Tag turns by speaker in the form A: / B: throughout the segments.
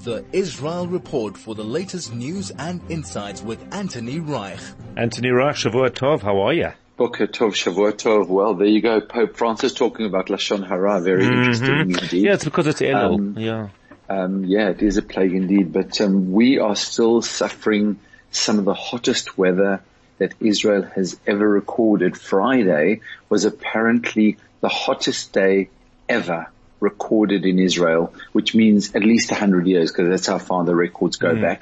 A: The Israel Report for the latest news and insights with Anthony Reich.
B: Anthony Reich, Shavua Tov, how are you?
C: Boker Tov, Shavua Tov. Well, there you go. Pope Francis talking about Lashon Hara. Very interesting indeed.
B: Yeah, it's because it's Elul.
C: Yeah, it is a plague indeed. But we are still suffering some of the hottest weather that Israel has ever recorded. Friday was apparently the hottest day ever recorded in Israel, which means at least 100 years, because that's how far the records go back.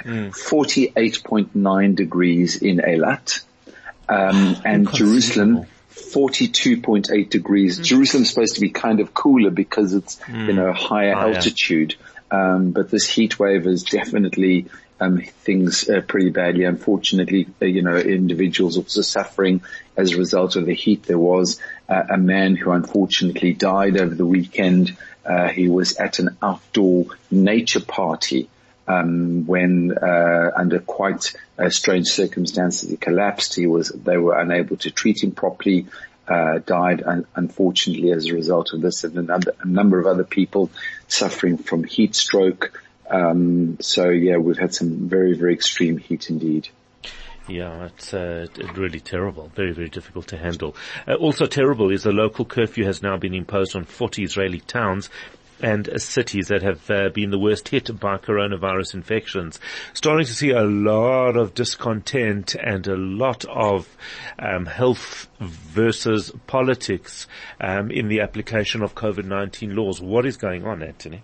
C: 48.9 degrees in Eilat. And Jerusalem, 42.8 degrees. Jerusalem's supposed to be kind of cooler because it's, higher altitude. But this heat wave has definitely, things pretty badly. Unfortunately, individuals also suffering as a result of the heat. There was a man who unfortunately died over the weekend. He was at an outdoor nature party, when, under quite strange circumstances, he collapsed. They were unable to treat him properly, died unfortunately as a result of this, and a number of other people suffering from heat stroke. So yeah, we've had some very, very extreme heat indeed.
B: Yeah, it's really terrible. Very, very difficult to handle. Also terrible is the local curfew has now been imposed on 40 Israeli towns and cities that have been the worst hit by coronavirus infections. Starting to see a lot of discontent and a lot of health versus politics in the application of COVID-19 laws. What is going on, Anthony?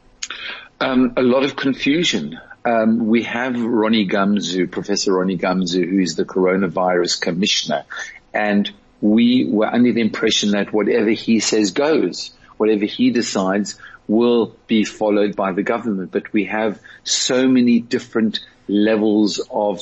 C: A lot of confusion. We have Ronnie Gamzu, Professor Ronnie Gamzu, who is the coronavirus commissioner, and we were under the impression that whatever he says goes. Whatever he decides will be followed by the government. But we have so many different levels of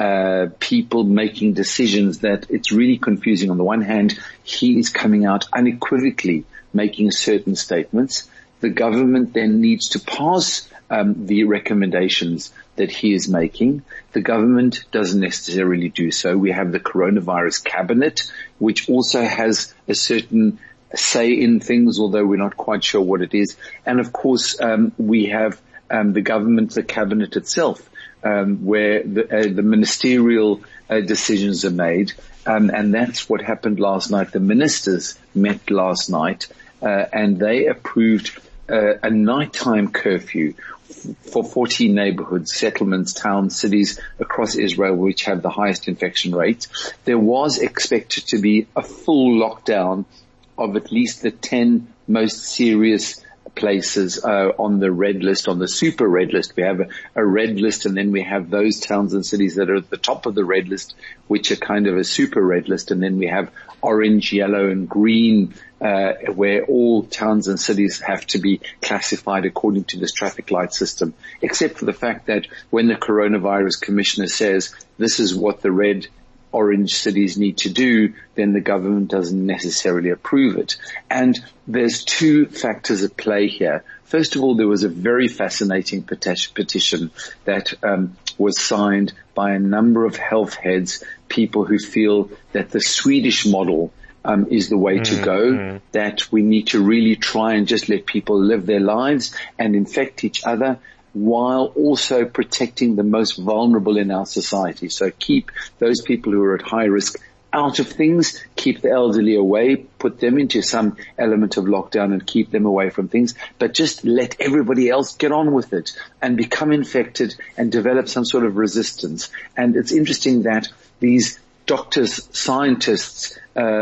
C: people making decisions that it's really confusing. On the one hand, he is coming out unequivocally making certain statements. The government then needs to pass the recommendations that he is making. The government doesn't necessarily do so. We have the coronavirus cabinet, which also has a certain say in things, although we're not quite sure what it is. And of course, we have the government, the cabinet itself, where the ministerial decisions are made. And that's what happened last night. The ministers met last night, and they approved a nighttime curfew for 14 neighborhoods, settlements, towns, cities across Israel, which have the highest infection rates. There was expected to be a full lockdown of at least the 10 most serious places on the red list, on the super red list. We have a red list, and then we have those towns and cities that are at the top of the red list, which are kind of a super red list. And then we have orange, yellow, and green, where all towns and cities have to be classified according to this traffic light system, except for the fact that when the coronavirus commissioner says this is what the red, orange cities need to do, then the government doesn't necessarily approve it. And there's two factors at play here. First of all, there was a very fascinating petition that was signed by a number of health heads, people who feel that the Swedish model is the way to go, that we need to really try and just let people live their lives and infect each other, while also protecting the most vulnerable in our society. So keep those people who are at high risk out of things, keep the elderly away, put them into some element of lockdown and keep them away from things, but just let everybody else get on with it and become infected and develop some sort of resistance. And it's interesting that these doctors, scientists,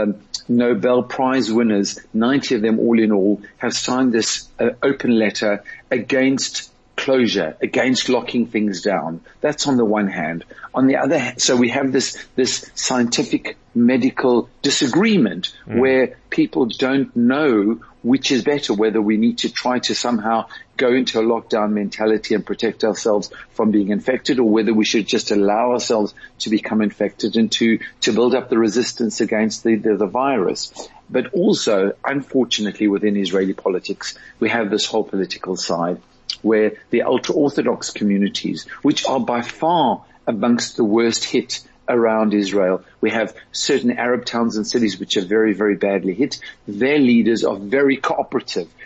C: Nobel Prize winners, 90 of them all in all, have signed this open letter against closure, against locking things down. That's on the one hand. On the other hand, so we have this scientific medical disagreement where people don't know which is better, whether we need to try to somehow go into a lockdown mentality and protect ourselves from being infected, or whether we should just allow ourselves to become infected and to build up the resistance against the virus. But also, unfortunately, within Israeli politics, we have this whole political side where the ultra-Orthodox communities, which are by far amongst the worst hit around Israel. We have certain Arab towns and cities which are very, very badly hit. Their leaders are very cooperative.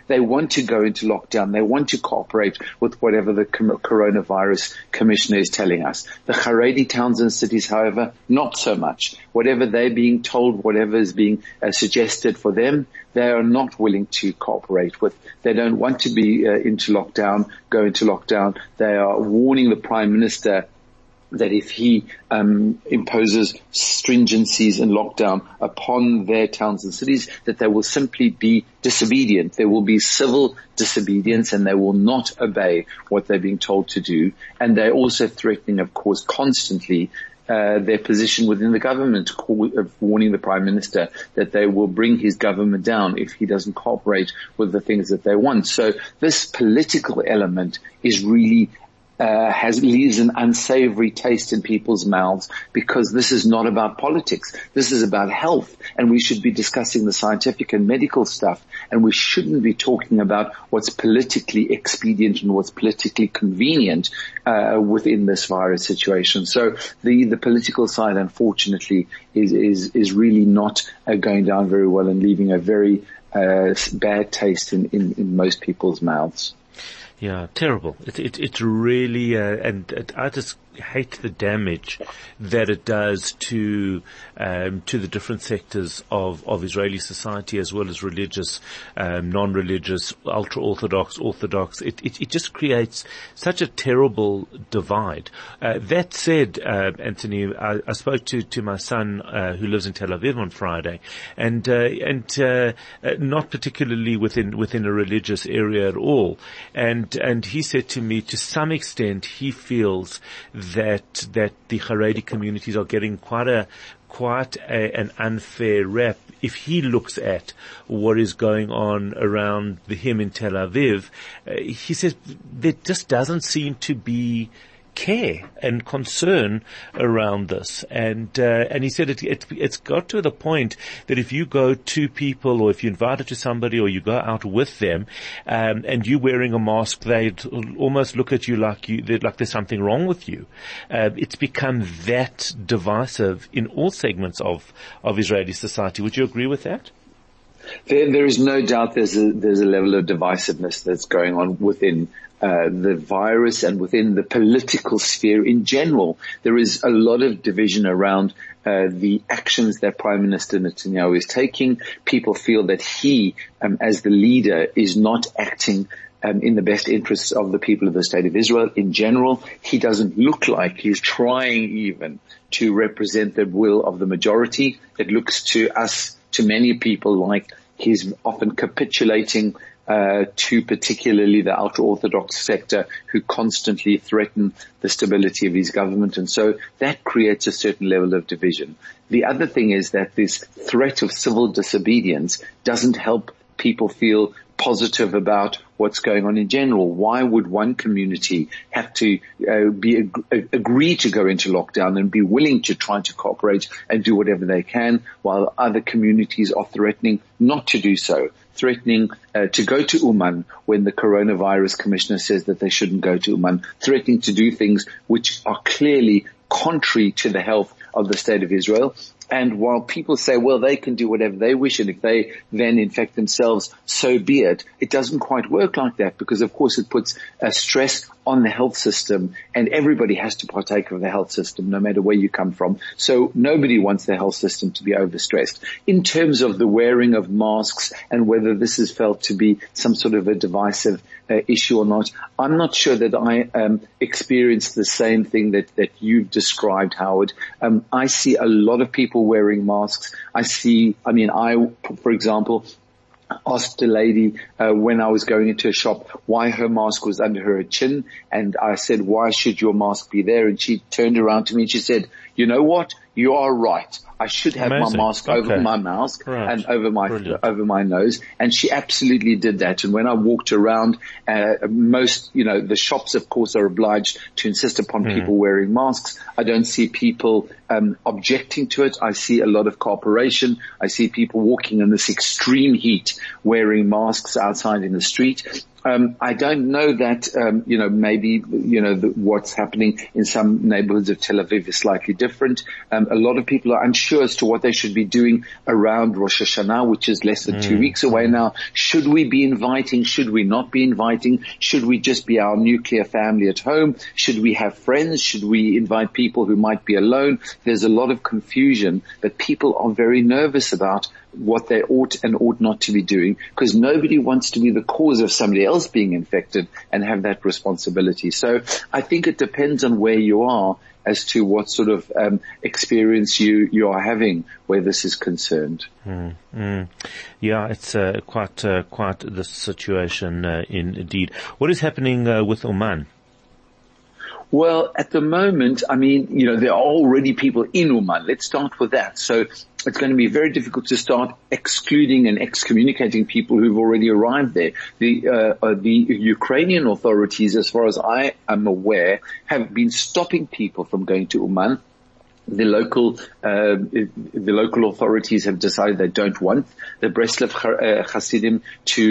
C: They want to go into lockdown. They want to cooperate with whatever the coronavirus commissioner is telling us. The Haredi towns and cities, however, not so much. Whatever they're being told, whatever is being suggested for them, they are not willing to cooperate with. They don't want to be go into lockdown. They are warning the Prime Minister that if he imposes stringencies and lockdown upon their towns and cities, that they will simply be disobedient. There will be civil disobedience, and they will not obey what they're being told to do. And they're also threatening, of course, constantly their position within the government, warning the Prime Minister that they will bring his government down if he doesn't cooperate with the things that they want. So this political element is really leaves an unsavory taste in people's mouths, because this is not about politics. This is about health, and we should be discussing the scientific and medical stuff, and we shouldn't be talking about what's politically expedient and what's politically convenient within this virus situation. So the political side, unfortunately, is really not going down very well and leaving a very bad taste in most people's mouths.
B: Yeah, terrible. It really, and I just hate the damage that it does to the different sectors of Israeli society, as well as religious, non-religious, ultra-Orthodox, Orthodox. It just creates such a terrible divide. That said, Anthony, I spoke to my son, who lives in Tel Aviv on Friday, and not particularly within a religious area at all. And he said to me, to some extent, he feels that the Haredi communities are getting quite an unfair rap. If he looks at what is going on around him in Tel Aviv, he says there just doesn't seem to be care and concern around this, and he said it's got to the point that if you go to people, or if you invite it to somebody, or you go out with them, and you wearing a mask, they'd almost look at you like there's something wrong with you. It's become that divisive in all segments of Israeli society. Would you agree with that?
C: There is no doubt there's a level of divisiveness that's going on within the virus and within the political sphere in general. There is a lot of division around the actions that Prime Minister Netanyahu is taking. People feel that he, as the leader, is not acting in the best interests of the people of the State of Israel in general. He doesn't look like he's trying even to represent the will of the majority. It looks to us, to many people, like he's often capitulating to particularly the ultra-Orthodox sector, who constantly threaten the stability of his government. And so that creates a certain level of division. The other thing is that this threat of civil disobedience doesn't help people feel positive about what's going on in general. Why would one community have to agree to go into lockdown and be willing to try to cooperate and do whatever they can, while other communities are threatening not to do so, threatening to go to Uman when the coronavirus commissioner says that they shouldn't go to Uman, threatening to do things which are clearly contrary to the health of the State of Israel. And while people say, well, they can do whatever they wish, and if they then infect themselves, so be it, it doesn't quite work like that, because of course it puts a stress on the health system, and everybody has to partake of the health system, no matter where you come from. So nobody wants the health system to be overstressed. In terms of the wearing of masks and whether this is felt to be some sort of a divisive issue or not, I'm not sure that I experienced the same thing that you've described, Howard. I see a lot of people wearing masks. I, for example, asked a lady when I was going into a shop why her mask was under her chin, and I said, why should your mask be there? And she turned around to me and she said, you know what? You are right. I should have my mask over my mouth and over my nose. And she absolutely did that. And when I walked around, the shops, of course, are obliged to insist upon people wearing masks. I don't see people objecting to it. I see a lot of cooperation. I see people walking in this extreme heat wearing masks outside in the street. I don't know that, maybe, what's happening in some neighborhoods of Tel Aviv is slightly different. A lot of people are unsure as to what they should be doing around Rosh Hashanah, which is less than 2 weeks away now. Should we be inviting? Should we not be inviting? Should we just be our nuclear family at home? Should we have friends? Should we invite people who might be alone? There's a lot of confusion, but people are very nervous about what they ought and ought not to be doing, because nobody wants to be the cause of somebody else being infected and have that responsibility. So I think it depends on where you are as to what sort of experience you are having where this is concerned.
B: Yeah, it's quite the situation indeed. What is happening with Oman?
C: Well, at the moment, there are already people in Oman. Let's start with that. So it's going to be very difficult to start excluding and excommunicating people who've already arrived there. The Ukrainian authorities, as far as I am aware, have been stopping people from going to Oman. The local authorities have decided they don't want the Breslev Hasidim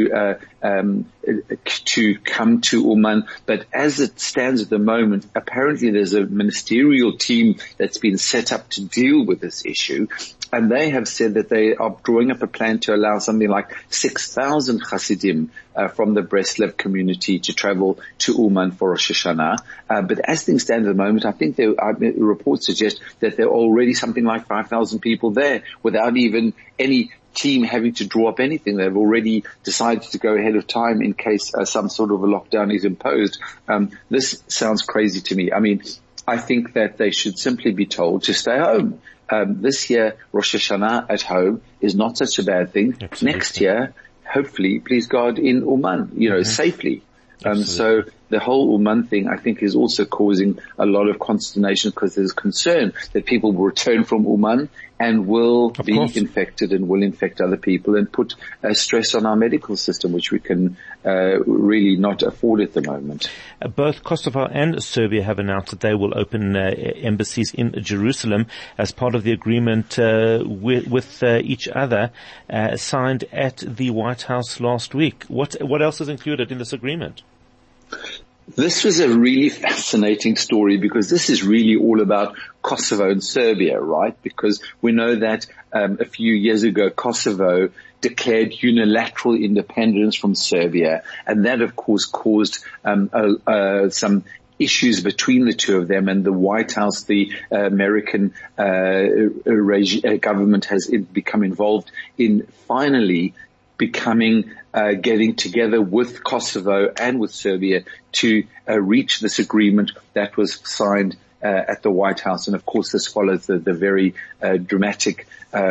C: to come to Oman. But as it stands at the moment, apparently there's a ministerial team that's been set up to deal with this issue. And they have said that they are drawing up a plan to allow something like 6,000 Hasidim from the Breslev community to travel to Uman for Rosh Hashanah. But as things stand at the moment, I think reports suggest that there are already something like 5,000 people there without even any team having to draw up anything. They've already decided to go ahead of time in case some sort of a lockdown is imposed. This sounds crazy to me. I think that they should simply be told to stay home. This year, Rosh Hashanah at home is not such a bad thing. Absolutely. Next year, hopefully, please God, in Oman, safely. So the whole Oman thing, I think, is also causing a lot of consternation because there's concern that people will return from Oman and will be infected and will infect other people and put stress on our medical system, which we can really not afford at the moment.
B: Both Kosovo and Serbia have announced that they will open embassies in Jerusalem as part of the agreement with each other signed at the White House last week. What else is included in this agreement?
C: This was a really fascinating story because this is really all about Kosovo and Serbia, right? Because we know that a few years ago Kosovo declared unilateral independence from Serbia, and that of course caused some issues between the two of them, and the White House, the American government has become involved in finally getting together with Kosovo and with Serbia to reach this agreement that was signed at the White House. And of course this follows the very dramatic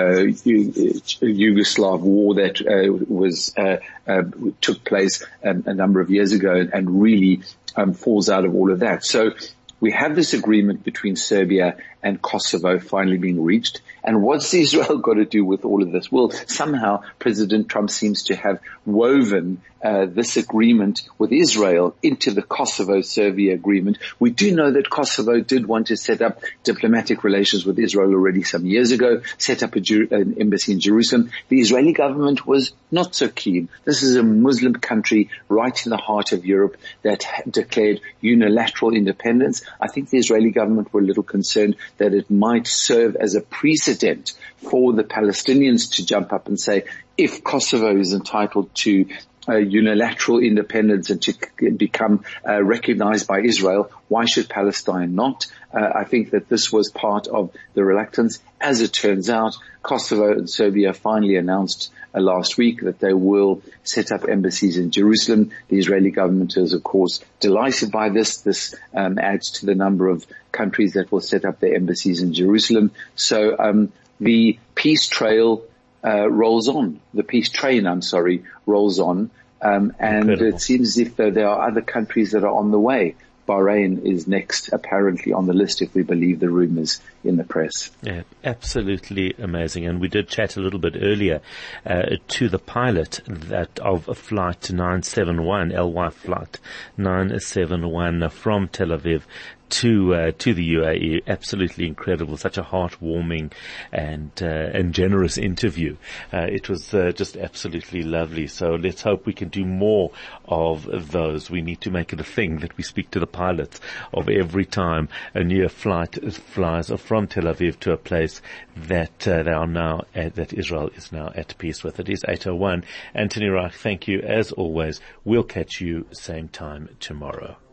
C: Yugoslav war that took place a number of years ago and really falls out of all of that. So we have this agreement between Serbia and Kosovo finally being reached. And what's Israel got to do with all of this? Well, somehow President Trump seems to have woven this agreement with Israel into the Kosovo-Serbia agreement. We do know that Kosovo did want to set up diplomatic relations with Israel already some years ago, set up an embassy in Jerusalem. The Israeli government was not so keen. This is a Muslim country right in the heart of Europe that declared unilateral independence. I think the Israeli government were a little concerned that it might serve as a precedent for the Palestinians to jump up and say, if Kosovo is entitled to unilateral independence and to become recognized by Israel, why should Palestine not? I think that this was part of the reluctance. As it turns out, Kosovo and Serbia finally announced last week that they will set up embassies in Jerusalem. The Israeli government is, of course, delighted by this. This adds to the number of countries that will set up their embassies in Jerusalem. So the peace trail rolls on. The peace train, rolls on. And incredible. It seems as if there are other countries that are on the way. Bahrain is next, apparently, on the list, if we believe the rumors in the press.
B: Yeah, absolutely amazing. And we did chat a little bit earlier to the pilot of Flight 971, LY Flight 971 from Tel Aviv to the UAE. Absolutely incredible. Such a heartwarming and generous interview. It was just absolutely lovely. So let's hope we can do more of those. We need to make it a thing that we speak to the pilots of every time a new flight flies from Tel Aviv to a place that that Israel is now at peace with. It is 8:01. Anthony Reich, thank you as always. We'll catch you same time tomorrow.